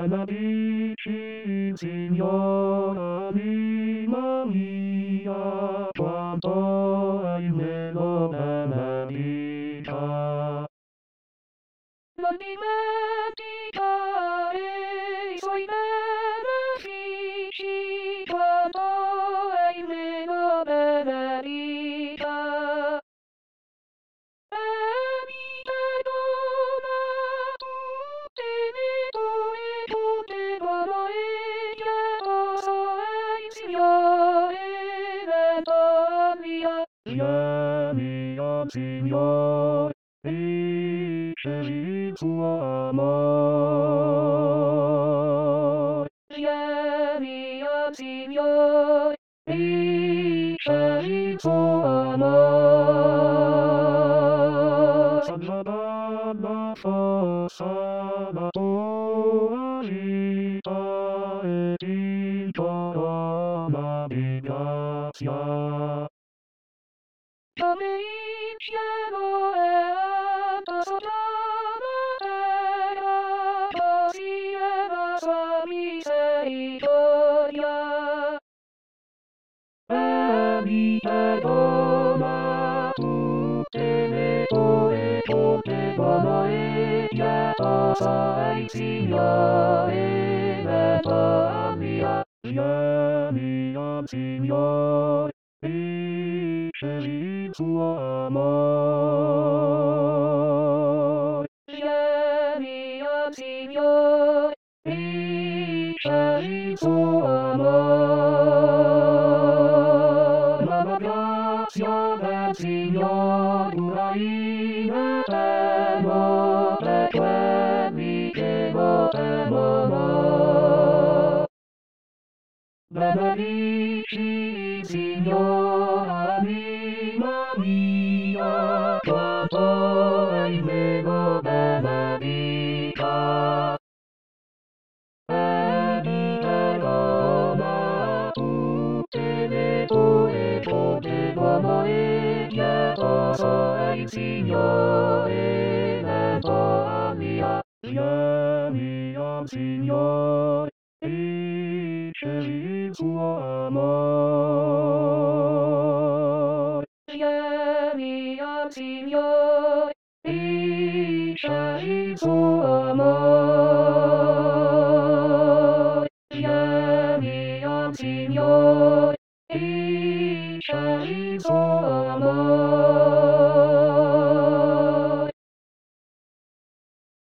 Benedici, Signora, anima mia, quanto hai me lo benedica. Non dimenticare I suoi benefici, quando ei meno benedica. E mi perdona tutte le tue buono e pietoso ei Signore, vento mia. Vieni, o Signore, riceve il tuo amore. Vieni, o Signore, ricevi il tuo amor. Saggiadana fossa la tua vita e ti corona di grazia. Come in cielo è alto sopra la terra, così è la sua misericordia. E mi perdona tutte le tue colpe, buono e pietoso è il Signore, vento mia. Vieni, o Signore, ricevi il tuo amore. Vieni, o Signore, ricevi il tuo amor. Ma la grazia del Signore dura in eterno per quelli che lo temono. Benedici, Signora, anima mia, quanto ei me lo benedica. E mi perdona tutte le tue colpe, buono e pietoso è il Signore, vento mia. Vieni, o Signore, ricevi il tuo amore. Vieni, o Signore, ricevi il tuo amor.